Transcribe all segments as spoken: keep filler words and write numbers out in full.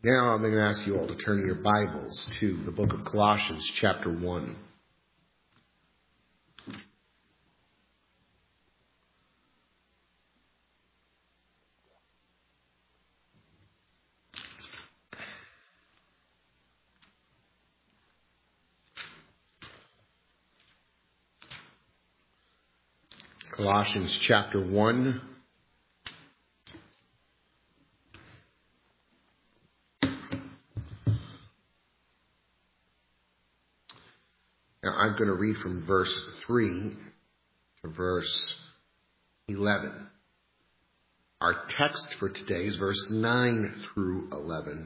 Now I'm going to ask you all to turn your Bibles to the book of Colossians, chapter one. Colossians chapter one. Now I'm going to read from verse three to verse eleven. Our text for today is verse nine through eleven.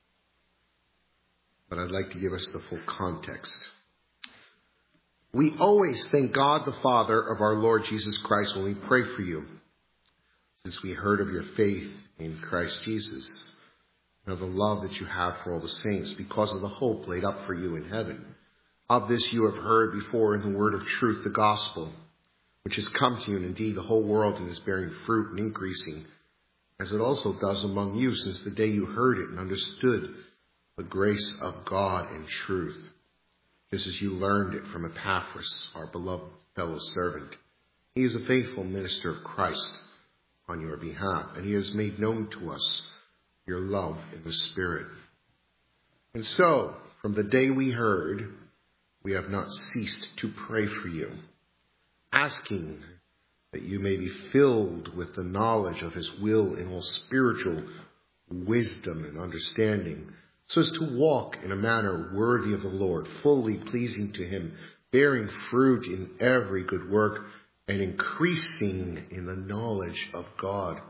But I'd like to give us the full context. We always thank God the Father of our Lord Jesus Christ when we pray for you, since we heard of your faith in Christ Jesus and of the love that you have for all the saints because of the hope laid up for you in heaven. Of this you have heard before in the word of truth, the gospel, which has come to you, and indeed the whole world and is bearing fruit and increasing, as it also does among you since the day you heard it and understood the grace of God and truth, just as you learned it from Epaphras, our beloved fellow servant. He is a faithful minister of Christ on your behalf, and he has made known to us your love in the Spirit. And so, from the day we heard, we have not ceased to pray for you, asking that you may be filled with the knowledge of his will in all spiritual wisdom and understanding, so as to walk in a manner worthy of the Lord, fully pleasing to him, bearing fruit in every good work, and increasing in the knowledge of God.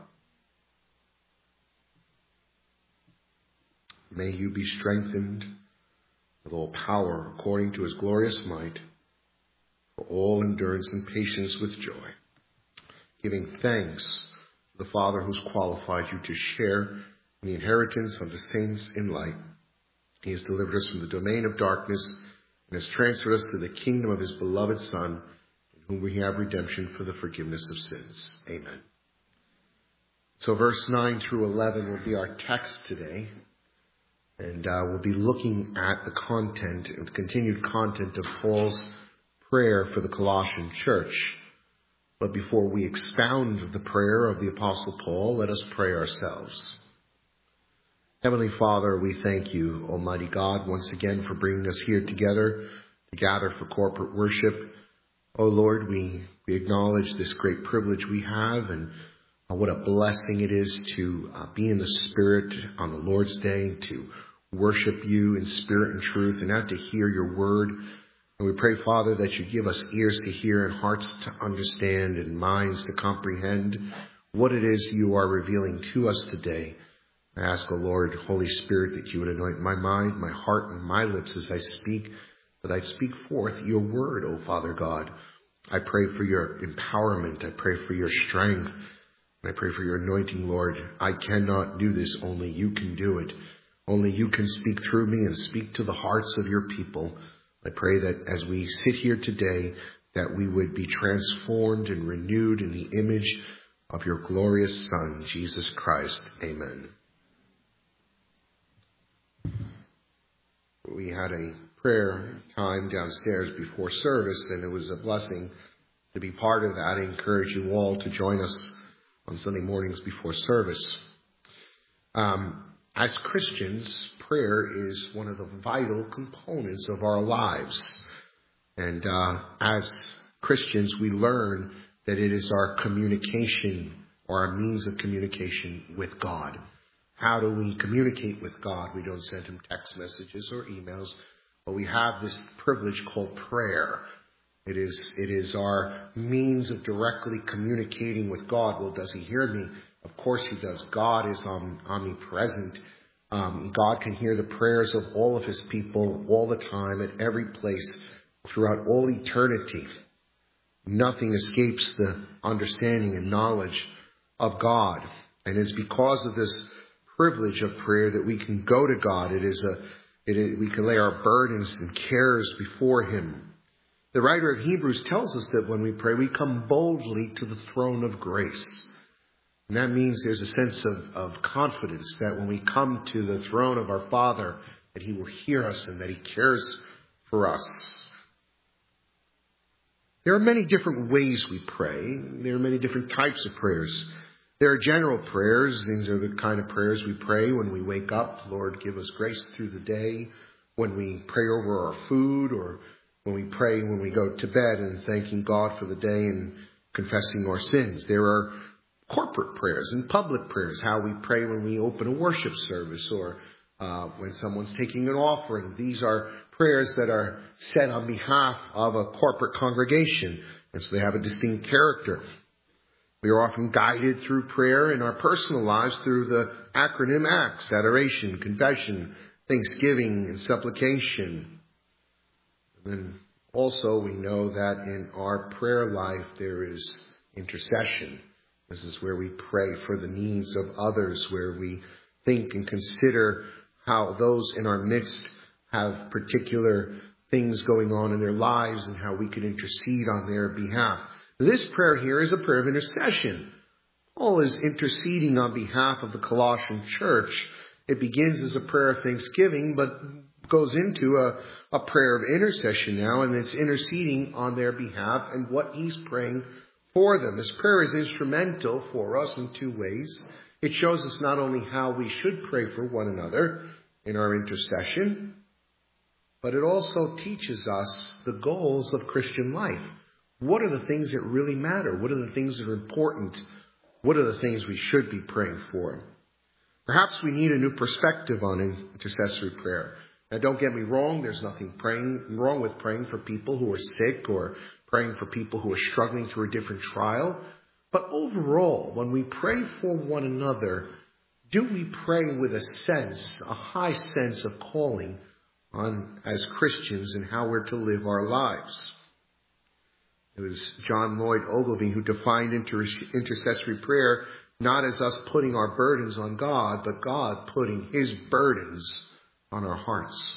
May you be strengthened with all power according to his glorious might, for all endurance and patience with joy, giving thanks to the Father who's qualified you to share in the inheritance of the saints in light. He has delivered us from the domain of darkness and has transferred us to the kingdom of his beloved Son, in whom we have redemption for the forgiveness of sins. Amen. So verse nine through eleven will be our text today. And uh, we'll be looking at the content, the continued content of Paul's prayer for the Colossian church. But before we expound the prayer of the Apostle Paul, let us pray ourselves. Heavenly Father, we thank you, Almighty God, once again for bringing us here together to gather for corporate worship. Oh Lord, we, we acknowledge this great privilege we have, and uh, what a blessing it is to uh, be in the Spirit on the Lord's Day, to worship you in spirit and truth, and now to hear your word. And we pray, Father, that you give us ears to hear and hearts to understand and minds to comprehend what it is you are revealing to us today. I ask, O Lord, Holy Spirit, that you would anoint my mind, my heart, and my lips as I speak, that I speak forth your word, O Father God. I pray for your empowerment. I pray for your strength. And I pray for your anointing, Lord. I cannot do this. Only you can do it. Only you can speak through me and speak to the hearts of your people. I pray that as we sit here today, that we would be transformed and renewed in the image of your glorious Son, Jesus Christ. Amen. We had a prayer time downstairs before service, and it was a blessing to be part of that. I encourage you all to join us on Sunday mornings before service. Um, As Christians, prayer is one of the vital components of our lives. And uh, as Christians, we learn that it is our communication or our means of communication with God. How do we communicate with God? We don't send him text messages or emails, but we have this privilege called prayer. It is, it is our means of directly communicating with God. Well, does he hear me? Of course he does. God is omnipresent. Um, God can hear the prayers of all of his people all the time, at every place, throughout all eternity. Nothing escapes the understanding and knowledge of God. And it's because of this privilege of prayer that we can go to God. It is a, it is, we can lay our burdens and cares before him. The writer of Hebrews tells us that when we pray, we come boldly to the throne of grace. And that means there's a sense of, of confidence that when we come to the throne of our Father, that he will hear us and that he cares for us. There are many different ways we pray. There are many different types of prayers. There are general prayers. These are the kind of prayers we pray when we wake up. Lord, give us grace through the day. When we pray over our food, or when we pray when we go to bed and thanking God for the day and confessing our sins. There are corporate prayers and public prayers, how we pray when we open a worship service or uh, when someone's taking an offering. These are prayers that are said on behalf of a corporate congregation, and so they have a distinct character. We are often guided through prayer in our personal lives through the acronym ACTS: adoration, confession, thanksgiving, and supplication. And then also we know that in our prayer life there is intercession. This is where we pray for the needs of others, where we think and consider how those in our midst have particular things going on in their lives and how we can intercede on their behalf. This prayer here is a prayer of intercession. Paul is interceding on behalf of the Colossian church. It begins as a prayer of thanksgiving, but goes into a, a prayer of intercession now, and it's interceding on their behalf and what he's praying for them. This prayer is instrumental for us in two ways. It shows us not only how we should pray for one another in our intercession, but it also teaches us the goals of Christian life. What are the things that really matter? What are the things that are important? What are the things we should be praying for? Perhaps we need a new perspective on intercessory prayer. Now, don't get me wrong. There's nothing praying, wrong with praying for people who are sick or praying for people who are struggling through a different trial. But overall, when we pray for one another, do we pray with a sense, a high sense of calling on as Christians and how we're to live our lives? It was John Lloyd Ogilvie who defined inter- intercessory prayer not as us putting our burdens on God, but God putting his burdens on our hearts.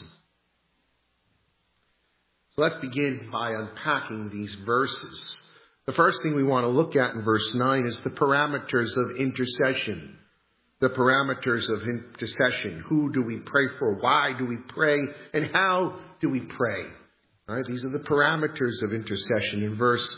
So let's begin by unpacking these verses. The first thing we want to look at in verse nine is the parameters of intercession. The parameters of intercession. Who do we pray for? Why do we pray? And how do we pray? All right, these are the parameters of intercession. In verse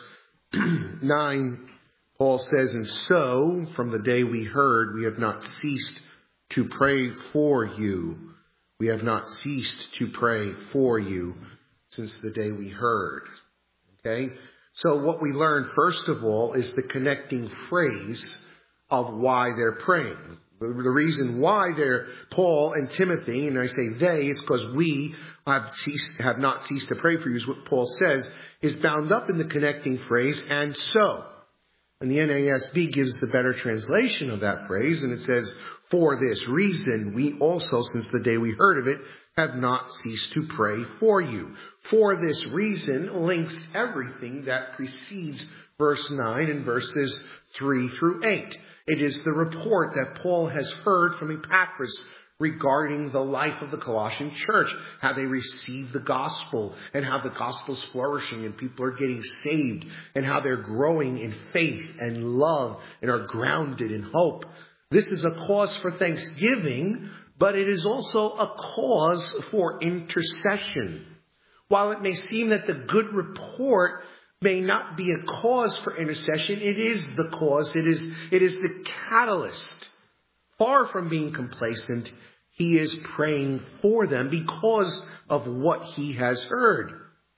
nine, Paul says, "And so, from the day we heard, we have not ceased to pray for you. We have not ceased to pray for you since the day we heard." Okay? So what we learn, first of all, is the connecting phrase of why they're praying. The, the reason why they're, Paul and Timothy, and I say they, it's because we have, ceased, have not ceased to pray for you, is what Paul says, is bound up in the connecting phrase, "and so." And the N A S B gives the better translation of that phrase, and it says, "For this reason, we also, since the day we heard of it, have not ceased to pray for you." For this reason links everything that precedes verse nine and verses three through eight. It is the report that Paul has heard from Epaphras regarding the life of the Colossian church, how they received the gospel and how the gospel's flourishing and people are getting saved and how they're growing in faith and love and are grounded in hope. This is a cause for thanksgiving, but it is also a cause for intercession. While it may seem that the good report may not be a cause for intercession, it is the cause. It is, it is the catalyst. Far from being complacent, he is praying for them because of what he has heard.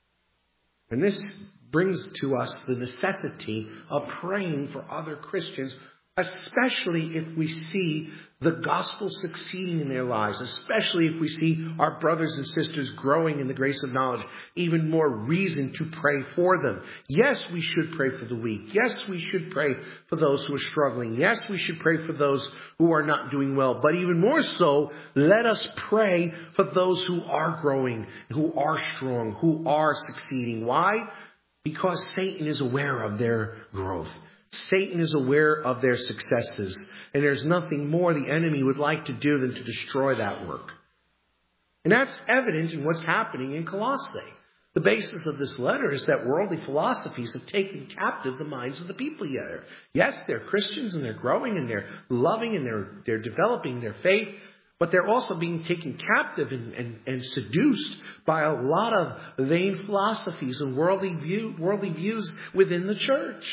And this brings to us the necessity of praying for other Christians, especially if we see the gospel succeeding in their lives, especially if we see our brothers and sisters growing in the grace of knowledge, even more reason to pray for them. Yes, we should pray for the weak. Yes, we should pray for those who are struggling. Yes, we should pray for those who are not doing well. But even more so, let us pray for those who are growing, who are strong, who are succeeding. Why? Because Satan is aware of their growth. Satan is aware of their successes, and there's nothing more the enemy would like to do than to destroy that work. And that's evident in what's happening in Colossae. The basis of this letter is that worldly philosophies have taken captive the minds of the people here. Yes, they're Christians and they're growing and they're loving and they're, they're developing their faith, but they're also being taken captive and, and, and seduced by a lot of vain philosophies and worldly, view, worldly views within the church.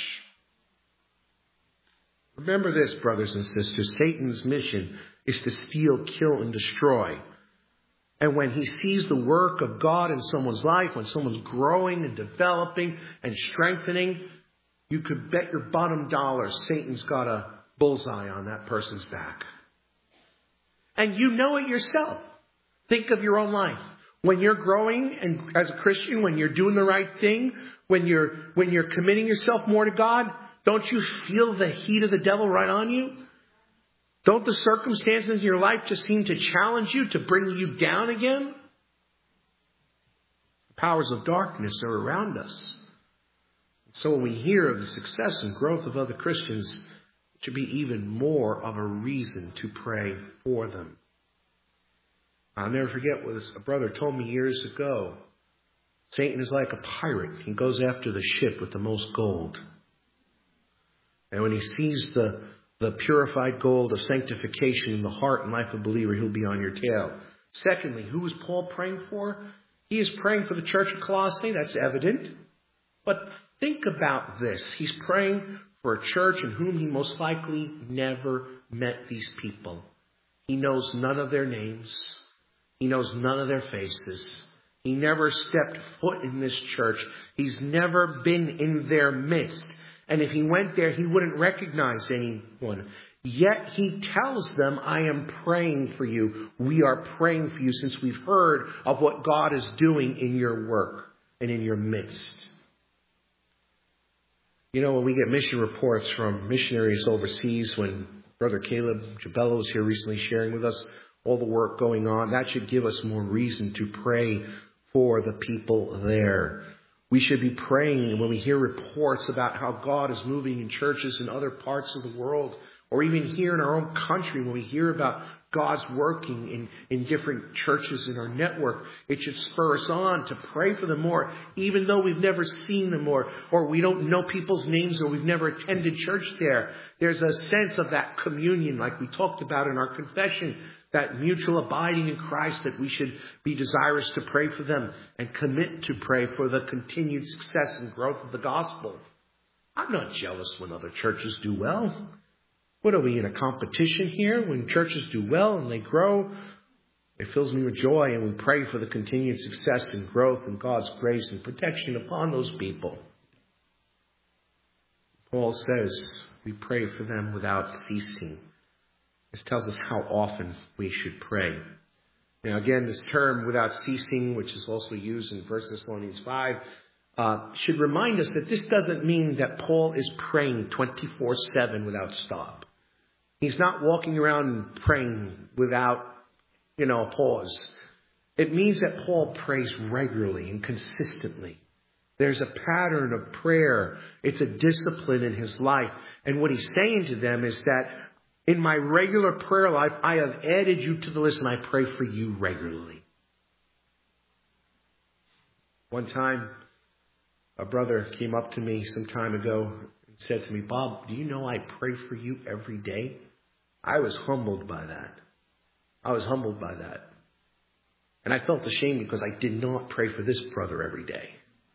Remember this, brothers and sisters, Satan's mission is to steal, kill, and destroy. And when he sees the work of God in someone's life, when someone's growing and developing and strengthening, you could bet your bottom dollar Satan's got a bullseye on that person's back. And you know it yourself. Think of your own life. When you're growing and as a Christian, when you're doing the right thing, when you're when you're committing yourself more to God, don't you feel the heat of the devil right on you? Don't the circumstances in your life just seem to challenge you, to bring you down again? The powers of darkness are around us. So when we hear of the success and growth of other Christians, it should be even more of a reason to pray for them. I'll never forget what a brother told me years ago. Satan is like a pirate. He goes after the ship with the most gold. And when he sees the The purified gold of sanctification in the heart and life of a believer, he'll be on your tail. Secondly, who is Paul praying for? He is praying for the church of Colossae. That's evident. But think about this. He's praying for a church in whom he most likely never met these people. He knows none of their names. He knows none of their faces. He never stepped foot in this church. He's never been in their midst. And if he went there, he wouldn't recognize anyone. Yet he tells them, I am praying for you. We are praying for you since we've heard of what God is doing in your work and in your midst. You know, when we get mission reports from missionaries overseas, when Brother Caleb Jabello was here recently sharing with us all the work going on, that should give us more reason to pray for the people there. We should be praying when we hear reports about how God is moving in churches in other parts of the world, or even here in our own country, when we hear about God's working in, in different churches in our network. It should spur us on to pray for them more, even though we've never seen them or, or we don't know people's names or we've never attended church there. There's a sense of that communion, like we talked about in our confession, that mutual abiding in Christ, that we should be desirous to pray for them and commit to pray for the continued success and growth of the gospel. I'm not jealous when other churches do well. What are we, in a competition here? When churches do well and they grow, it fills me with joy, and we pray for the continued success and growth and God's grace and protection upon those people. Paul says we pray for them without ceasing. This tells us how often we should pray. Now again, this term without ceasing, which is also used in First Thessalonians five, uh, should remind us that this doesn't mean that Paul is praying twenty-four seven without stop. He's not walking around praying without, you know, a pause. It means that Paul prays regularly and consistently. There's a pattern of prayer. It's a discipline in his life. And what he's saying to them is that in my regular prayer life, I have added you to the list, and I pray for you regularly. One time, a brother came up to me some time ago and said to me, "Bob, do you know I pray for you every day?" I was humbled by that. I was humbled by that. And I felt ashamed because I did not pray for this brother every day.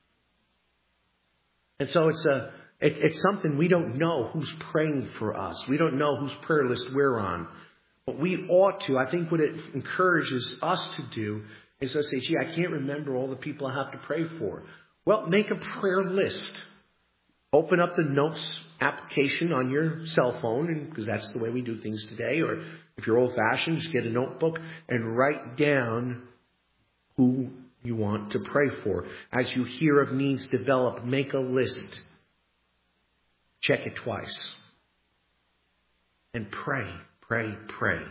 And so it's a it, it's something we don't know who's praying for us. We don't know whose prayer list we're on. But we ought to. I think what it encourages us to do is to say, gee, I can't remember all the people I have to pray for. Well, make a prayer list. Open up the notes application on your cell phone, and because that's the way we do things today. Or if you're old-fashioned, just get a notebook and write down who you want to pray for. As you hear of needs develop, make a list. Check it twice. And pray, pray, pray.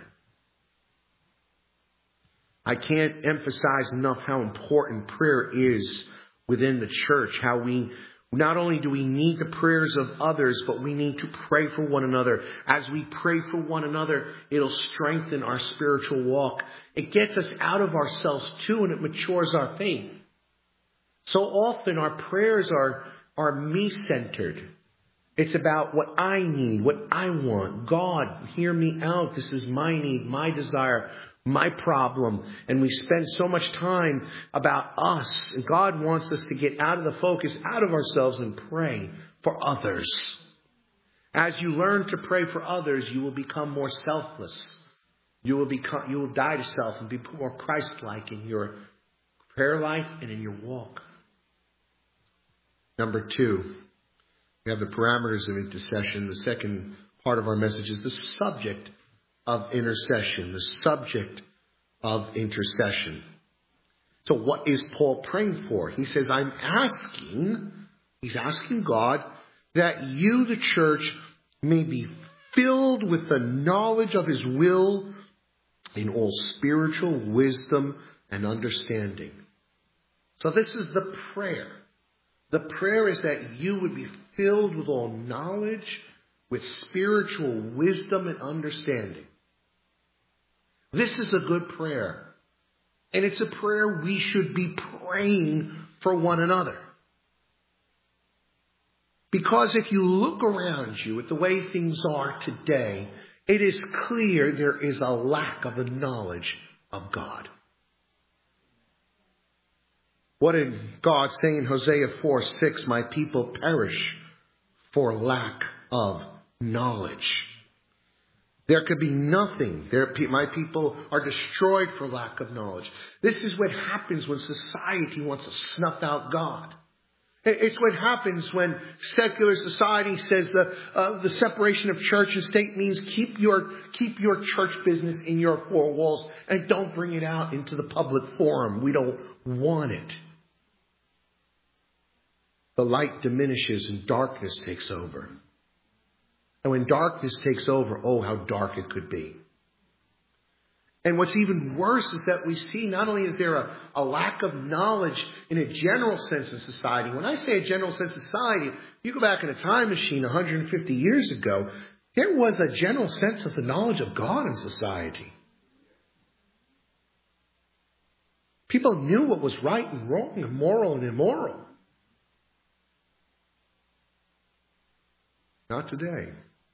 I can't emphasize enough how important prayer is within the church. How we, not only do we need the prayers of others, but we need to pray for one another. As we pray for one another, it'll strengthen our spiritual walk. It gets us out of ourselves too, and it matures our faith. So often our prayers are, are me-centered. It's about what I need, what I want. God, hear me out. This is my need, my desire, my problem. And we spend so much time about us. And God wants us to get out of the focus, out of ourselves, and pray for others. As you learn to pray for others, you will become more selfless. You will become, you will die to self and be more Christ-like in your prayer life and in your walk. Number two, we have the parameters of intercession. The second part of our message is the subject of intercession. The subject of intercession. So what is Paul praying for? He says, I'm asking, he's asking God that you, the church, may be filled with the knowledge of his will in all spiritual wisdom and understanding. So this is the prayer. The prayer is that you would be filled with all knowledge, with spiritual wisdom and understanding. This is a good prayer. And it's a prayer we should be praying for one another. Because if you look around you at the way things are today, it is clear there is a lack of the knowledge of God. What did God say in Hosea four six? My people perish for lack of knowledge. There could be nothing. There, my people are destroyed for lack of knowledge. This is what happens when society wants to snuff out God. It's what happens when secular society says the uh, the separation of church and state means keep your keep your church business in your four walls and don't bring it out into the public forum. We don't want it. The light diminishes and darkness takes over. And when darkness takes over, oh, how dark it could be. And what's even worse is that we see not only is there a, a lack of knowledge in a general sense in society. When I say a general sense of society, you go back in a time machine one hundred fifty years ago, there was a general sense of the knowledge of God in society. People knew what was right and wrong and moral and immoral. Not today.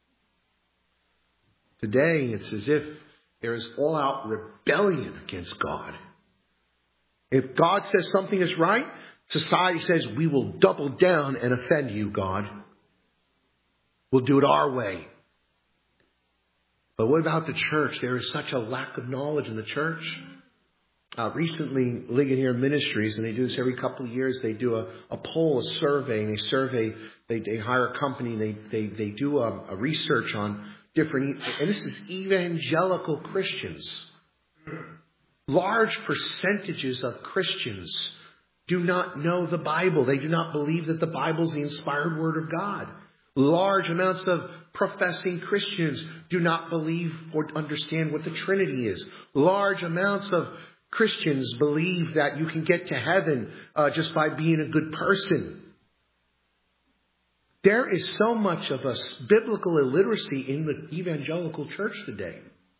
Today, it's as if there is all-out rebellion against God. If God says something is right, society says, we will double down and offend you, God. We'll do it our way. But what about the church? There is such a lack of knowledge in the church. Uh, recently, Ligonier Ministries, and they do this every couple of years, they do a, a poll, a survey, and they survey, they, they hire a company, they, they, they do a, a research on different, and this is evangelical Christians. Large percentages of Christians do not know the Bible. They do not believe that the Bible is the inspired word of God. Large amounts of professing Christians do not believe or understand what the Trinity is. Large amounts of Christians believe that you can get to heaven uh, just by being a good person. There is so much of a biblical illiteracy in the evangelical church today.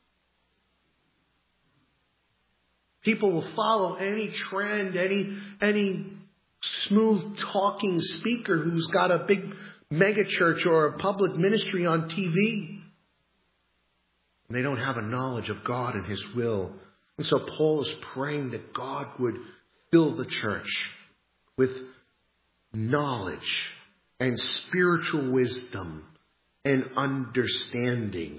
People will follow any trend, any, any smooth talking speaker who's got a big mega church or a public ministry on T V. And they don't have a knowledge of God and his will. And so Paul is praying that God would fill the church with knowledge and spiritual wisdom and understanding.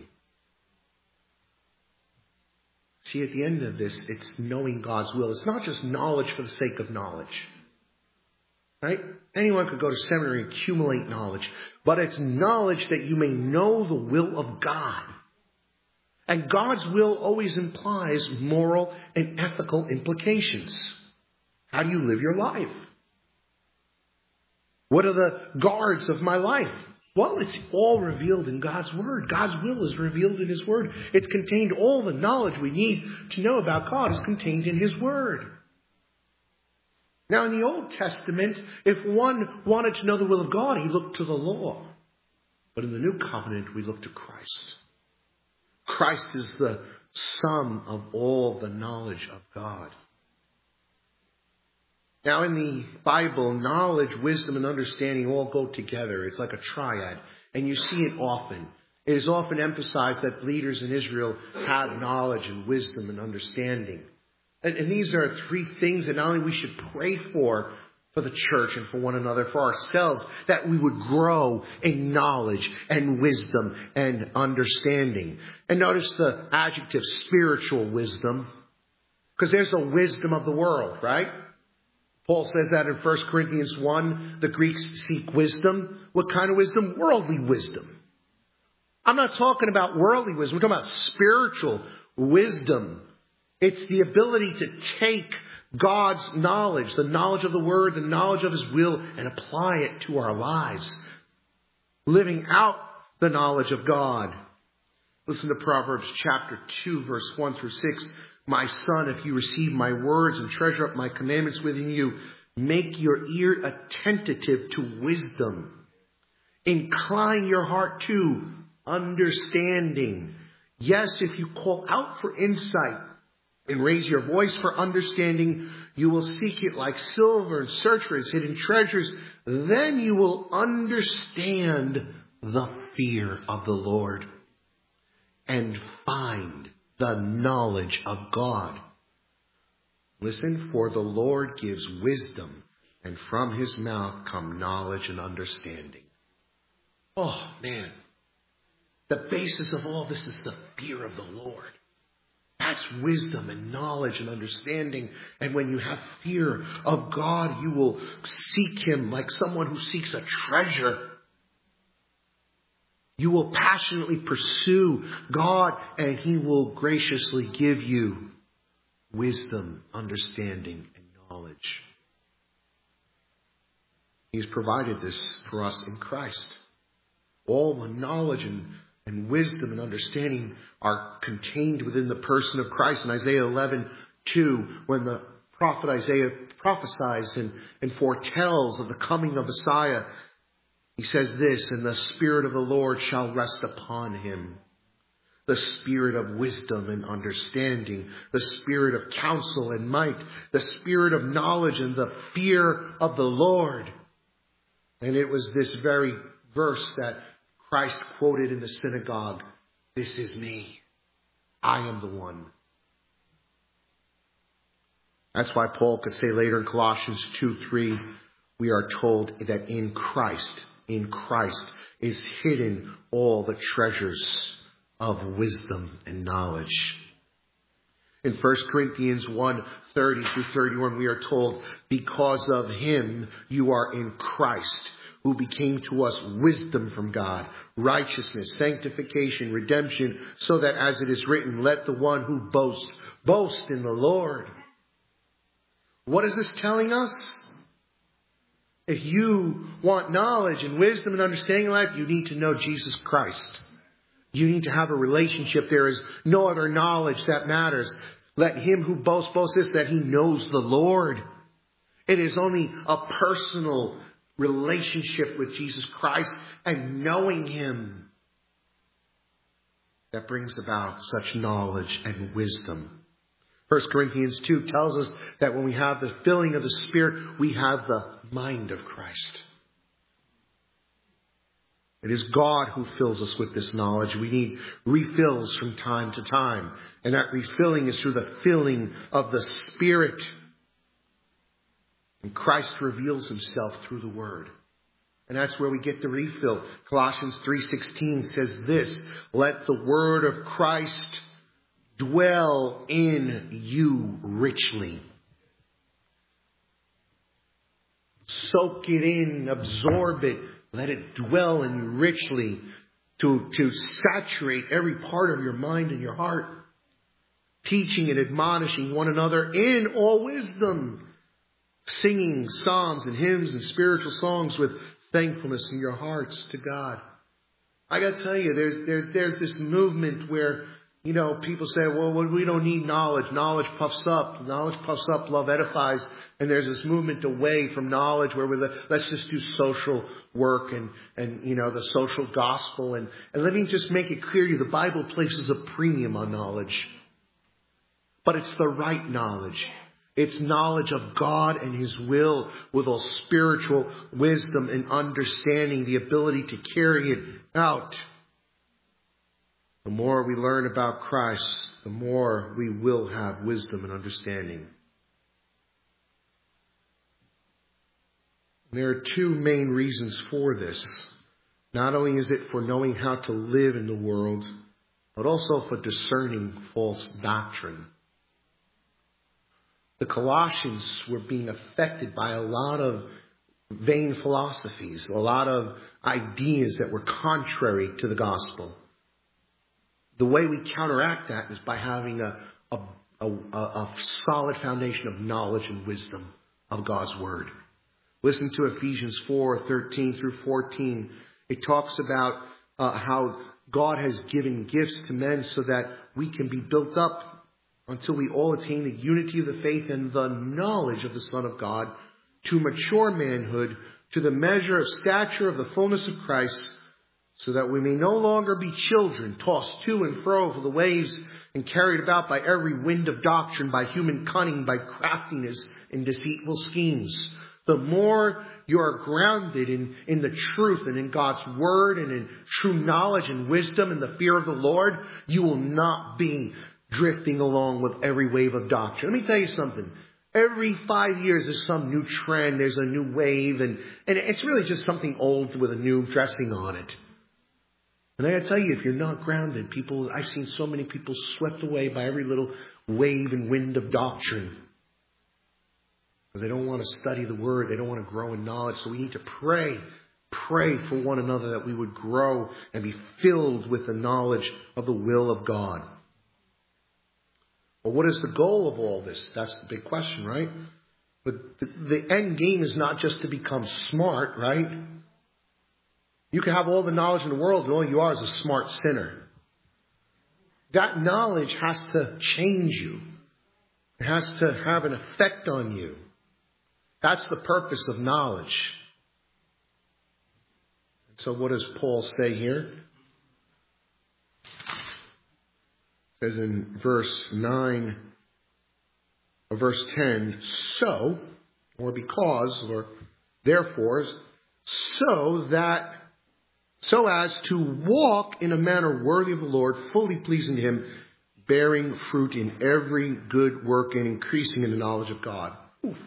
See, at the end of this, it's knowing God's will. It's not just knowledge for the sake of knowledge. Right? Anyone could go to seminary and accumulate knowledge. But it's knowledge that you may know the will of God. And God's will always implies moral and ethical implications. How do you live your life? What are the guards of my life? Well, it's all revealed in God's Word. God's will is revealed in His Word. It's contained, all the knowledge we need to know about God is contained in His Word. Now, in the Old Testament, if one wanted to know the will of God, he looked to the law. But in the New Covenant, we look to Christ. Christ is the sum of all the knowledge of God. Now in the Bible, knowledge, wisdom, and understanding all go together. It's like a triad. And you see it often. It is often emphasized that leaders in Israel have knowledge and wisdom and understanding. And, and these are three things that not only we should pray for, for the church and for one another, for ourselves, that we would grow in knowledge and wisdom and understanding. And notice the adjective spiritual wisdom, because there's the wisdom of the world, right? Paul says that in First Corinthians one, the Greeks seek wisdom. What kind of wisdom? Worldly wisdom. I'm not talking about worldly wisdom. We're talking about spiritual wisdom. It's the ability to take God's knowledge, the knowledge of the Word, the knowledge of His will, and apply it to our lives. Living out the knowledge of God. Listen to Proverbs chapter two, verse one through six. My son, if you receive my words and treasure up my commandments within you, make your ear attentive to wisdom. Incline your heart to understanding. Yes, if you call out for insight and raise your voice for understanding, you will seek it like silver and search for its hidden treasures. Then you will understand the fear of the Lord and find the knowledge of God. Listen, for the Lord gives wisdom, and from His mouth come knowledge and understanding. Oh, man. The basis of all this is the fear of the Lord. That's wisdom and knowledge and understanding. And when you have fear of God, you will seek Him like someone who seeks a treasure. You will passionately pursue God, and He will graciously give you wisdom, understanding, and knowledge. He's provided this for us in Christ. All the knowledge and, and wisdom and understanding are contained within the person of Christ. In Isaiah eleven two, when the prophet Isaiah prophesies and, and foretells of the coming of Messiah, he says this, and the Spirit of the Lord shall rest upon Him. The Spirit of wisdom and understanding, the Spirit of counsel and might, the Spirit of knowledge and the fear of the Lord. And it was this very verse that Christ quoted in the synagogue. This is me. I am the one. That's why Paul could say later in Colossians two three, we are told that in Christ, in Christ is hidden all the treasures of wisdom and knowledge. In First Corinthians one thirty through thirty-one, we are told, because of Him you are in Christ, who became to us wisdom from God, righteousness, sanctification, redemption, so that as it is written, let the one who boasts, boast in the Lord. What is this telling us? If you want knowledge and wisdom and understanding in life, you need to know Jesus Christ. You need to have a relationship. There is no other knowledge that matters. Let him who boasts boast this, that he knows the Lord. It is only a personal relationship with Jesus Christ and knowing Him that brings about such knowledge and wisdom. First Corinthians two tells us that when we have the filling of the Spirit, we have the mind of Christ. It is God who fills us with this knowledge. We need refills from time to time. And that refilling is through the filling of the Spirit. And Christ reveals Himself through the Word. And that's where we get the refill. Colossians three sixteen says this, let the Word of Christ dwell in you richly. Soak it in, absorb it, let it dwell in you richly to, to saturate every part of your mind and your heart. Teaching and admonishing one another in all wisdom. Singing psalms and hymns and spiritual songs with thankfulness in your hearts to God. I got to tell you, there's, there's, there's this movement where, you know, people say, well, we don't need knowledge. Knowledge puffs up. Knowledge puffs up. Love edifies. And there's this movement away from knowledge where we let's just do social work and, and, you know, the social gospel. And, and let me just make it clear to you, the Bible places a premium on knowledge. But it's the right knowledge. It's knowledge of God and His will with all spiritual wisdom and understanding, the ability to carry it out. The more we learn about Christ, the more we will have wisdom and understanding. There are two main reasons for this. Not only is it for knowing how to live in the world, but also for discerning false doctrine. The Colossians were being affected by a lot of vain philosophies, a lot of ideas that were contrary to the gospel. The way we counteract that is by having a, a, a, a solid foundation of knowledge and wisdom of God's Word. Listen to Ephesians four, thirteen through fourteen. It talks about uh, how God has given gifts to men so that we can be built up until we all attain the unity of the faith and the knowledge of the Son of God, to mature manhood, to the measure of stature of the fullness of Christ, so that we may no longer be children, tossed to and fro for the waves and carried about by every wind of doctrine, by human cunning, by craftiness and deceitful schemes. The more you are grounded in, in the truth and in God's Word and in true knowledge and wisdom and the fear of the Lord, you will not be drifting along with every wave of doctrine. Let me tell you something. Every five years there's some new trend, there's a new wave, and, and it's really just something old with a new dressing on it. And I gotta tell you, if you're not grounded, people, I've seen so many people swept away by every little wave and wind of doctrine. Because they don't want to study the Word, they don't want to grow in knowledge. So we need to pray, pray for one another that we would grow and be filled with the knowledge of the will of God. Well, what is the goal of all this? That's the big question, right? But the, the end game is not just to become smart, right? You can have all the knowledge in the world, and all you are is a smart sinner. That knowledge has to change you. It has to have an effect on you. That's the purpose of knowledge. And so what does Paul say here? It says in verse nine, or verse ten, so, or because, or therefore, so that, so as to walk in a manner worthy of the Lord, fully pleasing to Him, bearing fruit in every good work and increasing in the knowledge of God. Ooh.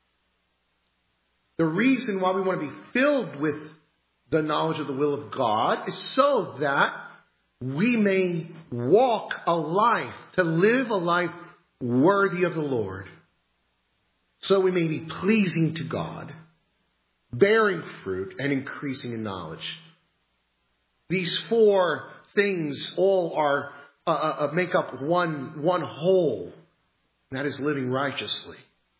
The reason why we want to be filled with the knowledge of the will of God is so that we may walk a life, to live a life worthy of the Lord. So we may be pleasing to God, bearing fruit, and increasing in knowledge. These four things all are uh, uh, make up one, one whole. And that is living righteously.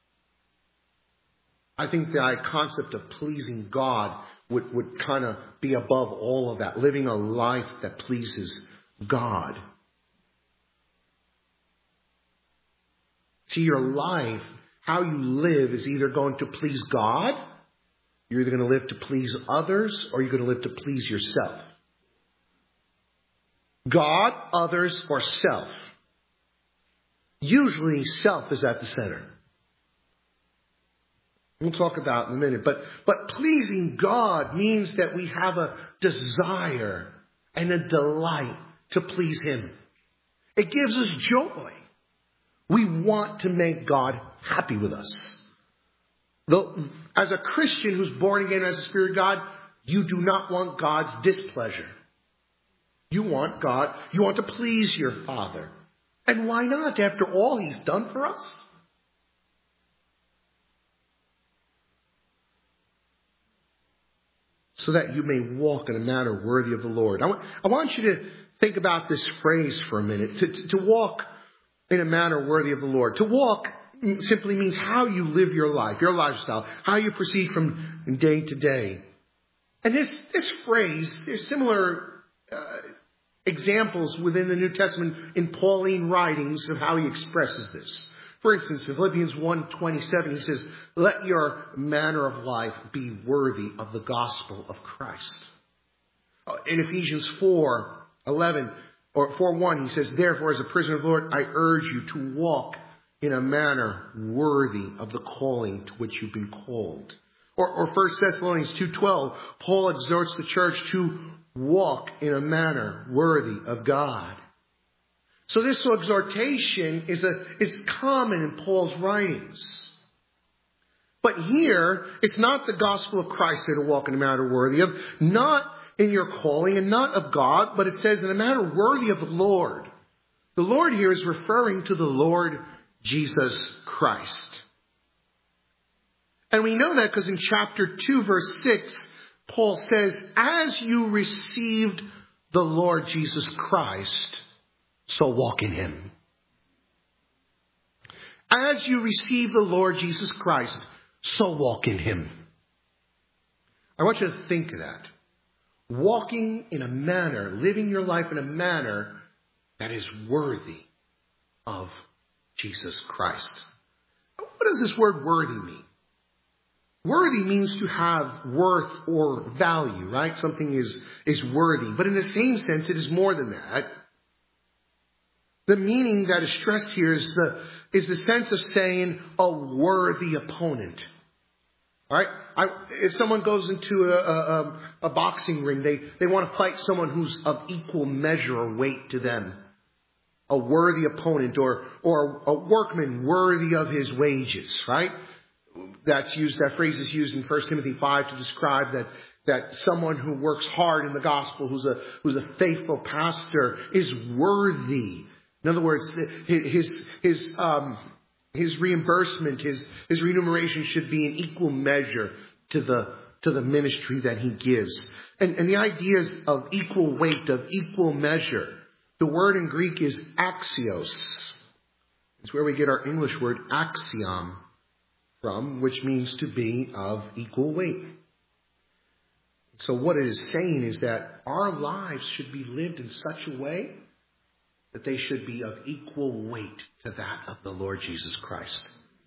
I think the concept of pleasing God would, would kind of be above all of that. Living a life that pleases God. See, your life, how you live, is either going to please God, you're either going to live to please others, or you're going to live to please yourself. God, others, or self. Usually self is at the center. We'll talk about in a minute. But, but pleasing God means that we have a desire and a delight to please Him. It gives us joy. We want to make God happy with us. The, as a Christian who's born again as a Spirit of God, you do not want God's displeasure. You want God, you want to please your Father. And why not, after all He's done for us? So that you may walk in a manner worthy of the Lord. I want, I want you to think about this phrase for a minute. To, to, to walk in a manner worthy of the Lord. To walk simply means how you live your life, your lifestyle, how you proceed from day to day. And this, this phrase, there's similar uh, examples within the New Testament in Pauline writings of how he expresses this. For instance, in Philippians one twenty-seven, he says, let your manner of life be worthy of the gospel of Christ. In Ephesians four eleven, or four one, he says, therefore, as a prisoner of the Lord, I urge you to walk in a manner worthy of the calling to which you've been called. Or, or First Thessalonians two twelve, Paul exhorts the church to walk in a manner worthy of God. So this exhortation is a is common in Paul's writings. But here, it's not the gospel of Christ that to walk in a manner worthy of, not in your calling and not of God, but it says in a manner worthy of the Lord. The Lord here is referring to the Lord Jesus Christ. And we know that because in chapter two, verse six, Paul says, as you received the Lord Jesus Christ, so walk in him. As you receive the Lord Jesus Christ, so walk in him. I want you to think of that. Walking in a manner, living your life in a manner that is worthy of Jesus Christ. What does this word worthy mean? Worthy means to have worth or value, right? Something is, is worthy. But in the same sense, it is more than that. The meaning that is stressed here is the, is the sense of saying a worthy opponent. All right? I, if someone goes into a, a, a boxing ring, they, they want to fight someone who's of equal measure or weight to them. A worthy opponent or, or a workman worthy of his wages, right? That's used, that phrase is used in First Timothy five to describe that, that someone who works hard in the gospel, who's a, who's a faithful pastor, is worthy. In other words, his, his, um, his reimbursement, his, his remuneration should be in equal measure to the, to the ministry that he gives. And, and the ideas of equal weight, of equal measure. The word in Greek is axios. It's where we get our English word axiom from, which means to be of equal weight. So what it is saying is that our lives should be lived in such a way that they should be of equal weight to that of the Lord Jesus Christ.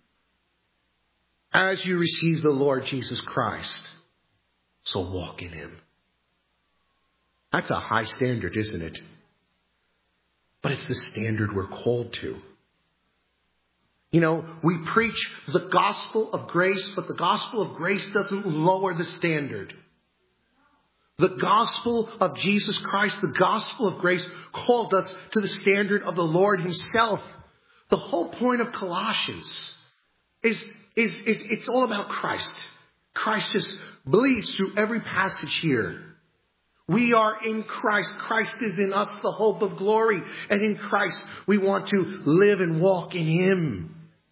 As you receive the Lord Jesus Christ, so walk in him. That's a high standard, isn't it? But it's the standard we're called to. You know, we preach the gospel of grace, but the gospel of grace doesn't lower the standard. The gospel of Jesus Christ, the gospel of grace, called us to the standard of the Lord himself. The whole point of Colossians is, is, is it's all about Christ. Christ just bleeds through every passage here. We are in Christ. Christ is in us, the hope of glory. And in Christ, we want to live and walk in him.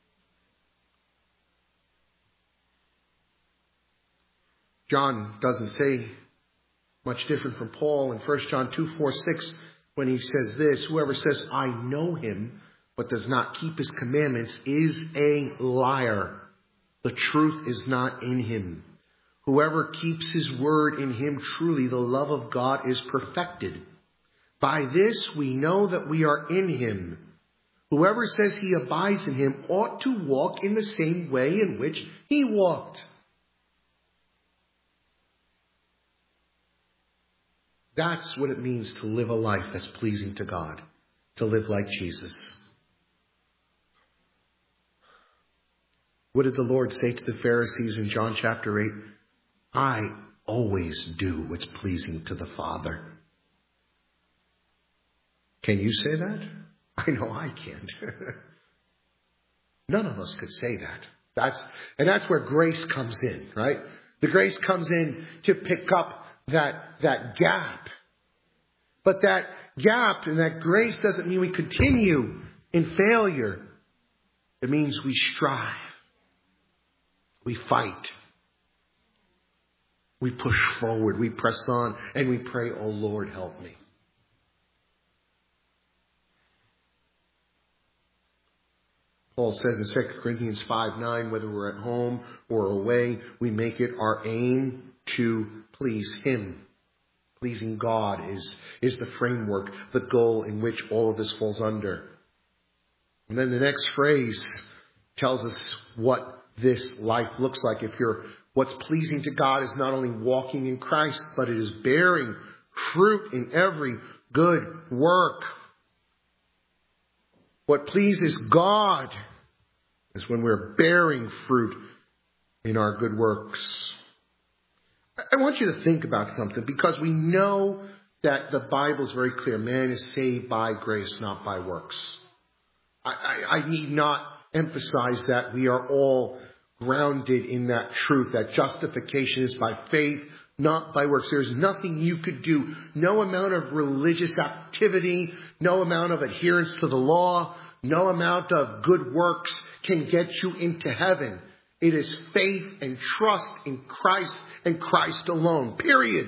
John doesn't say much different from Paul in First John two, four, six, when he says this, whoever says, I know him, but does not keep his commandments is a liar. The truth is not in him. Whoever keeps his word in him, truly the love of God is perfected. By this we know that we are in him. Whoever says he abides in him ought to walk in the same way in which he walked. That's what it means to live a life that's pleasing to God. To live like Jesus. What did the Lord say to the Pharisees in John chapter eight? I always do what's pleasing to the Father. Can you say that? I know I can't. None of us could say that. That's, and that's where grace comes in, right? The grace comes in to pick up that, that gap. But that gap and that grace doesn't mean we continue in failure. It means we strive. We fight. We push forward. We press on. And we pray, oh Lord, help me. Paul says in Second Corinthians five nine, whether we're at home or away, we make it our aim to please him. Pleasing God is, is the framework, the goal in which all of this falls under. And then the next phrase tells us what this life looks like. If you're, what's pleasing to God is not only walking in Christ, but it is bearing fruit in every good work. What pleases God is when we're bearing fruit in our good works. I want you to think about something, because we know that the Bible is very clear. Man is saved by grace, not by works. I, I, I need not emphasize that. We are all grounded in that truth, that justification is by faith, not by works. There's nothing you could do. No amount of religious activity, no amount of adherence to the law, no amount of good works can get you into heaven. It is faith and trust in Christ and Christ alone. Period.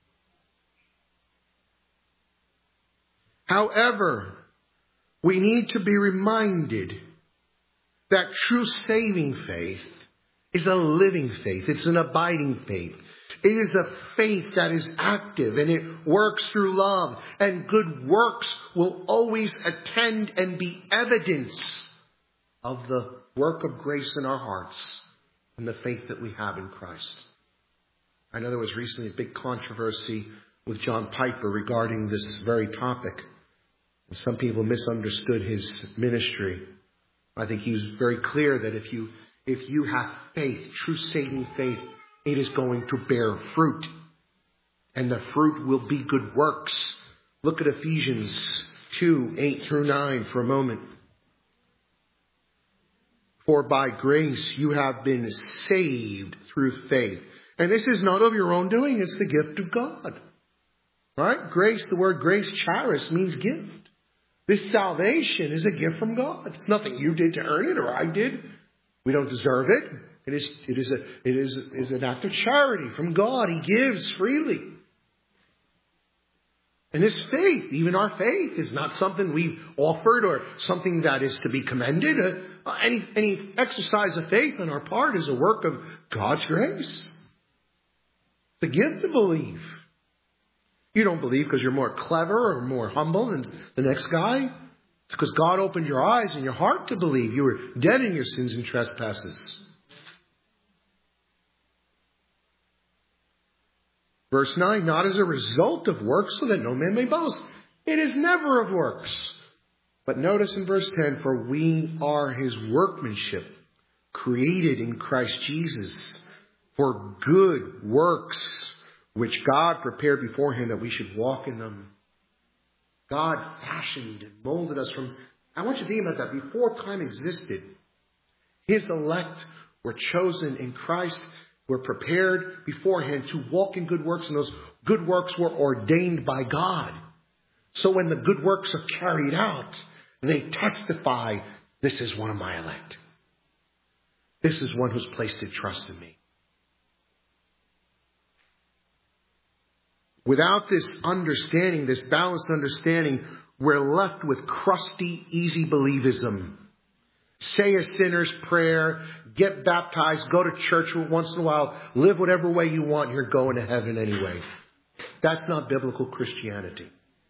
However, we need to be reminded that true saving faith is a living faith. It's an abiding faith. It is a faith that is active, and it works through love. And good works will always attend and be evidence of the work of grace in our hearts and the faith that we have in Christ. I know there was recently a big controversy with John Piper regarding this very topic. And some people misunderstood his ministry. I think he was very clear that if you if you have faith, true saving faith, it is going to bear fruit. And the fruit will be good works. Look at Ephesians two, eight through nine for a moment. For by grace you have been saved through faith. And this is not of your own doing, it's the gift of God. Right? Grace, the word grace, charis, means gift. This salvation is a gift from God. It's nothing you did to earn it or I did. We don't deserve it. It is, it is, a, it is, is an act of charity from God. He gives freely. And this faith, even our faith, is not something we've offered or something that is to be commended. Uh, any, any exercise of faith on our part is a work of God's grace. It's a gift to believe. You don't believe because you're more clever or more humble than the next guy. It's because God opened your eyes and your heart to believe. You were dead in your sins and trespasses. Verse nine, not as a result of works, so that no man may boast. It is never of works. But notice in verse ten, for we are his workmanship, created in Christ Jesus for good works, which God prepared beforehand that we should walk in them. God fashioned and molded us from... I want you to think about that. Before time existed, his elect were chosen in Christ, were prepared beforehand to walk in good works, and those good works were ordained by God. So when the good works are carried out, they testify, this is one of my elect. This is one who's placed his trust in me. Without this understanding, this balanced understanding, we're left with crusty, easy believism. Say a sinner's prayer, get baptized, go to church once in a while, live whatever way you want, you're going to heaven anyway. That's not biblical Christianity.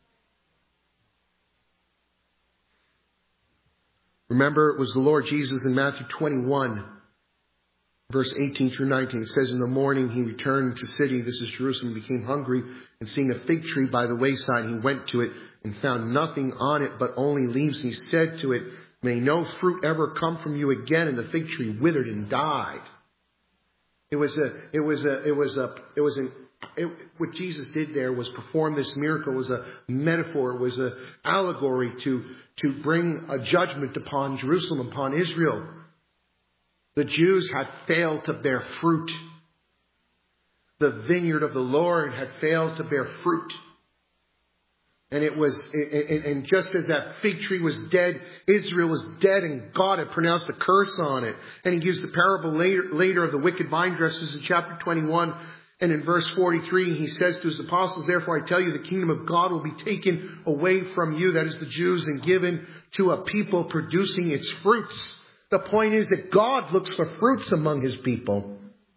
Remember, it was the Lord Jesus in Matthew twenty-one, verse eighteen through nineteen. It says, in the morning he returned to the city, this is Jerusalem, became hungry, and seeing a fig tree by the wayside, he went to it and found nothing on it but only leaves. And he said to it, may no fruit ever come from you again. And the fig tree withered and died. It was a, it was a, it was a, it was an, it, what Jesus did there was perform this miracle. It was a metaphor. It was an allegory to, to bring a judgment upon Jerusalem, upon Israel. The Jews had failed to bear fruit. The vineyard of the Lord had failed to bear fruit. And it was, and just as that fig tree was dead, Israel was dead, and God had pronounced a curse on it. And he gives the parable later, later of the wicked vine dressers in chapter twenty-one. And in verse forty-three, he says to his apostles, therefore I tell you, the kingdom of God will be taken away from you, that is the Jews, and given to a people producing its fruits. The point is that God looks for fruits among his people.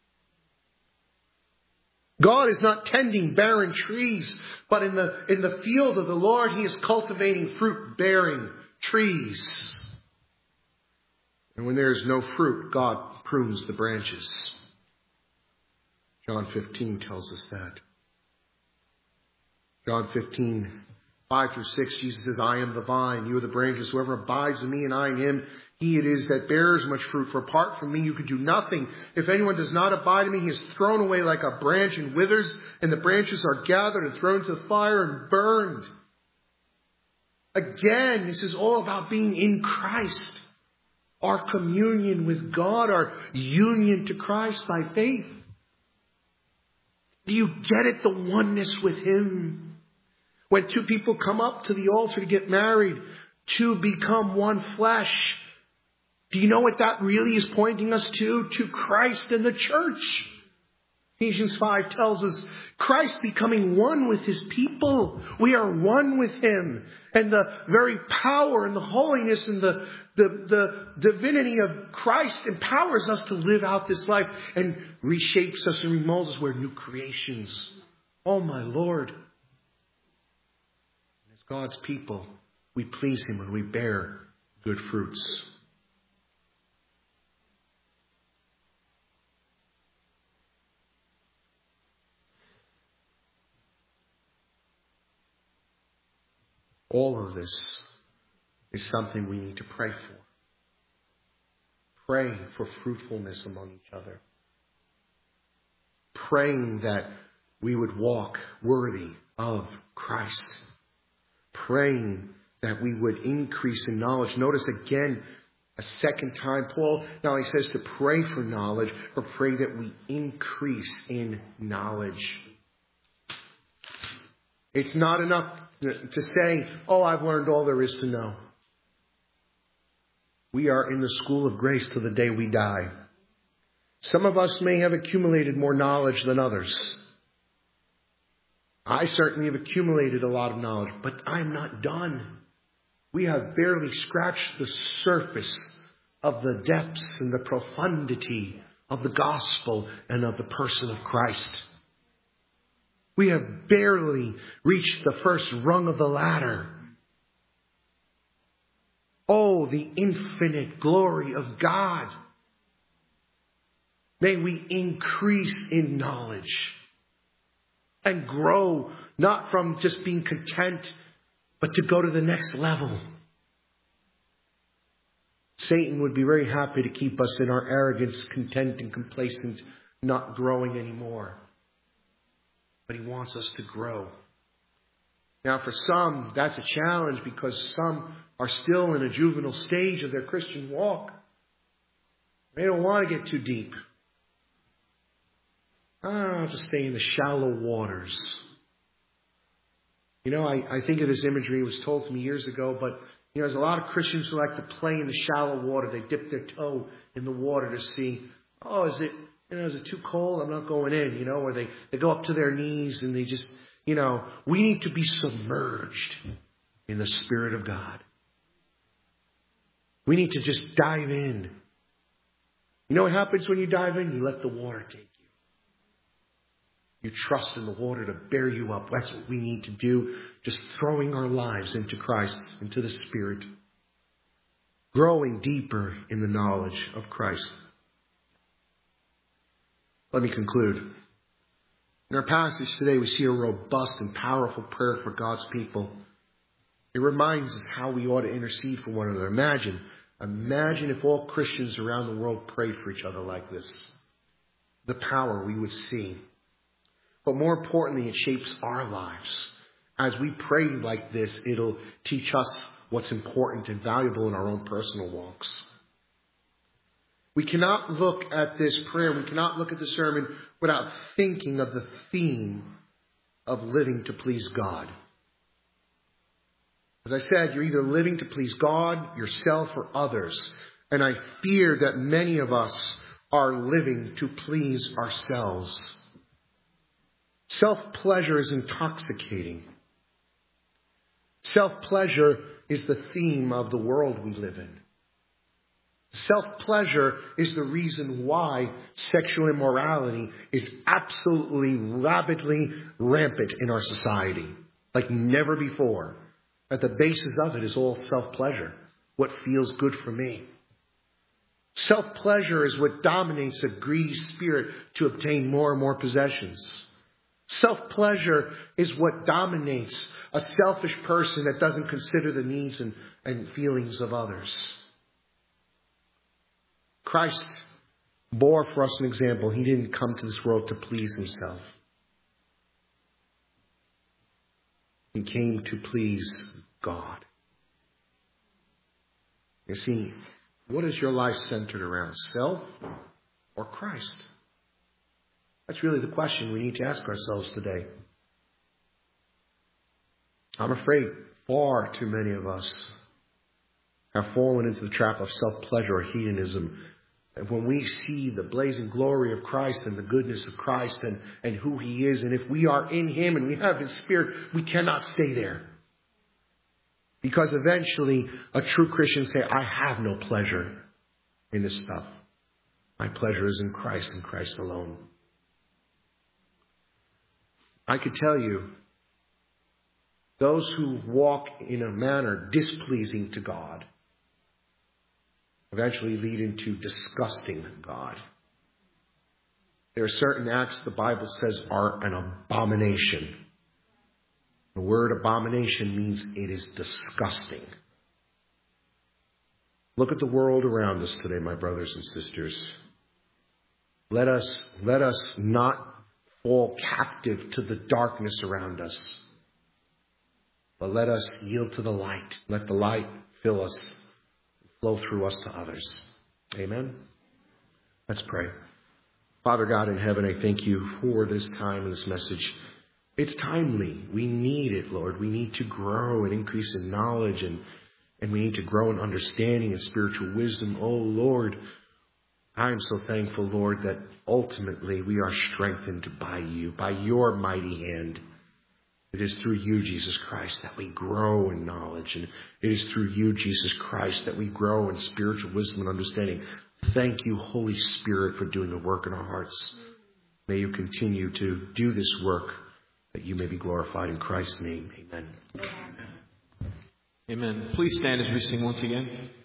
God is not tending barren trees, but in the, in the field of the Lord, he is cultivating fruit-bearing trees. And when there is no fruit, God prunes the branches. John fifteen tells us that. John fifteen, five through six, Jesus says, I am the vine, you are the branches. Whoever abides in me and I in him, He it is that bears much fruit, for apart from me you can do nothing. If anyone does not abide in me, he is thrown away like a branch and withers, and the branches are gathered and thrown into the fire and burned. Again, this is all about being in Christ. Our communion with God, our union to Christ by faith. Do you get it? The oneness with Him. When two people come up to the altar to get married, to become one flesh. Do you know what that really is pointing us to? To Christ and the church. Ephesians five tells us Christ becoming one with His people. We are one with Him. And the very power and the holiness and the, the, the divinity of Christ empowers us to live out this life and reshapes us and remolds us. We're new creations. Oh my Lord. As God's people, we please Him when we bear good fruits. All of this is something we need to pray for. Praying for fruitfulness among each other. Praying that we would walk worthy of Christ. Praying that we would increase in knowledge. Notice again, a second time, Paul not only says to pray for knowledge, but pray that we increase in knowledge. It's not enough to say, oh, I've learned all there is to know. We are in the school of grace till the day we die. Some of us may have accumulated more knowledge than others. I certainly have accumulated a lot of knowledge, but I'm not done. We have barely scratched the surface of the depths and the profundity of the gospel and of the person of Christ. We have barely reached the first rung of the ladder. Oh, the infinite glory of God. May we increase in knowledge and grow, not from just being content, but to go to the next level. Satan would be very happy to keep us in our arrogance, content and complacent, not growing anymore. But he wants us to grow. Now for some, that's a challenge because some are still in a juvenile stage of their Christian walk. They don't want to get too deep. I'll just stay in the shallow waters. You know, I, I think of this imagery. It was told to me years ago, but you know, there's a lot of Christians who like to play in the shallow water. They dip their toe in the water to see, oh, is it, you know, is it too cold? I'm not going in, you know, or they, they go up to their knees and they just, you know, we need to be submerged in the Spirit of God. We need to just dive in. You know what happens when you dive in? You let the water take you. You trust in the water to bear you up. That's what we need to do. Just throwing our lives into Christ, into the Spirit. Growing deeper in the knowledge of Christ. Let me conclude. In our passage today, we see a robust and powerful prayer for God's people. It reminds us how we ought to intercede for one another. Imagine, imagine if all Christians around the world prayed for each other like this. The power we would see. But more importantly, it shapes our lives. As we pray like this, it'll teach us what's important and valuable in our own personal walks. We cannot look at this prayer, we cannot look at the sermon without thinking of the theme of living to please God. As I said, you're either living to please God, yourself, or others. And I fear that many of us are living to please ourselves. Self-pleasure is intoxicating. Self-pleasure is the theme of the world we live in. Self-pleasure is the reason why sexual immorality is absolutely rapidly rampant in our society, like never before. At the basis of it is all self-pleasure, what feels good for me. Self-pleasure is what dominates a greedy spirit to obtain more and more possessions. Self-pleasure is what dominates a selfish person that doesn't consider the needs and, and feelings of others. Christ bore for us an example. He didn't come to this world to please himself. He came to please God. You see, what is your life centered around? Self or Christ? That's really the question we need to ask ourselves today. I'm afraid far too many of us have fallen into the trap of self-pleasure or hedonism. And when we see the blazing glory of Christ and the goodness of Christ and, and who he is, and if we are in him and we have his Spirit, we cannot stay there. Because eventually a true Christian say, I have no pleasure in this stuff. My pleasure is in Christ and Christ alone. I could tell you, those who walk in a manner displeasing to God eventually lead into disgusting God. There are certain acts the Bible says are an abomination. The word abomination means it is disgusting. Look at the world around us today, my brothers and sisters. Let us, let us not fall captive to the darkness around us, but let us yield to the light. Let the light fill us, flow through us to others. Amen. Let's pray. Father God in heaven, I thank you for this time and this message. It's timely. We need it, Lord. We need to grow and increase in knowledge, and, and we need to grow in understanding and spiritual wisdom. Oh, Lord, I am so thankful, Lord, that ultimately we are strengthened by you, by your mighty hand. It is through you, Jesus Christ, that we grow in knowledge. And it is through you, Jesus Christ, that we grow in spiritual wisdom and understanding. Thank you, Holy Spirit, for doing the work in our hearts. May you continue to do this work, that you may be glorified in Christ's name. Amen. Amen. Please stand as we sing once again.